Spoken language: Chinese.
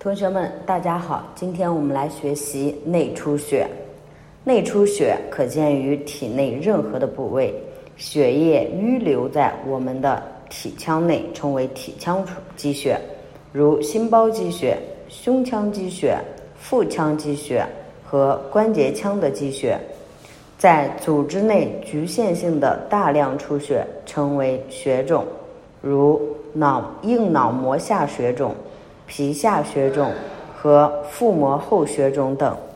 同学们，大家好，今天我们来学习内出血。内出血可见于体内任何的部位，血液淤留在我们的体腔内，称为体腔积血，如心包积血、胸腔积血、腹腔积血和关节腔的积血。在组织内局限性的大量出血称为血肿，如硬脑膜下血肿、皮下血肿和腹膜后血肿等。